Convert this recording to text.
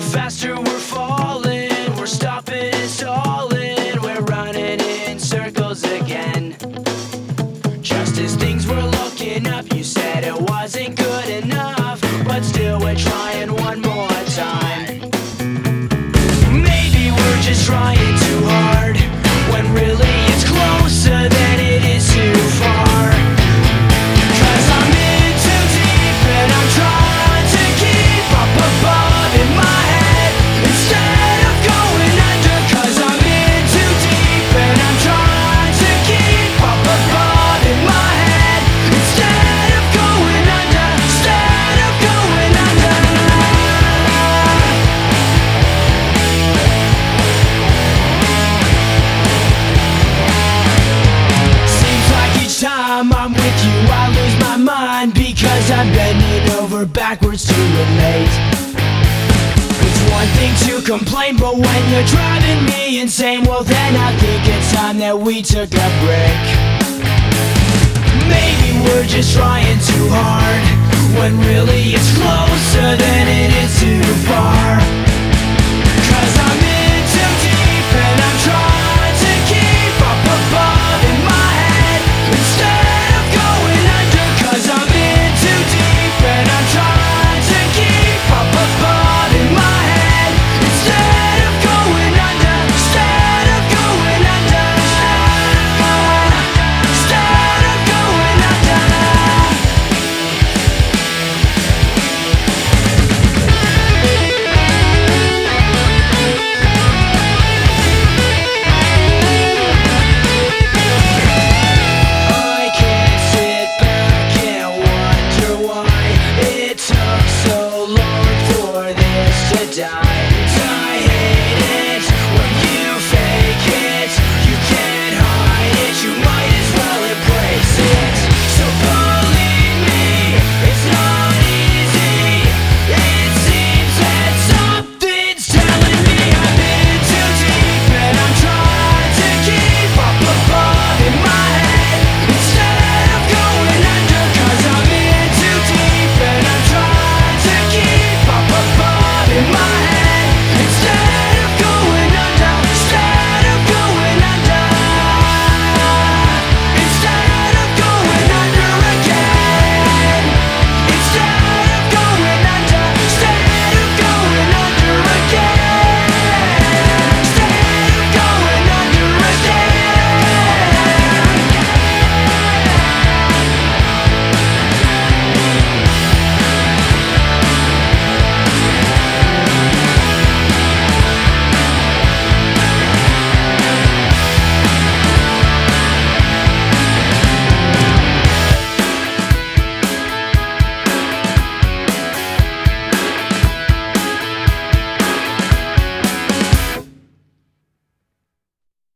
faster we're falling, we're stopping and stalling, we're running in circles again. Just as things were looking up, you said it wasn't good enough, but still we're trying one more time. Maybe we're just trying too hard, when really it's closer than it is too far. 'Cause I'm in too deep and I'm trying to keep up above in my head instead of going under. 'Cause I'm in too deep and I'm trying to keep up above in my head instead of going under, instead of going under. Seems like each time I'm with you I lose my mind, because I'm bending over backwards to relate. It's one thing to complain, but when you're driving me insane, well then I think it's time that we took a break. Maybe we're just trying too hard, when really it's closer than it is too far. 'Cause I'm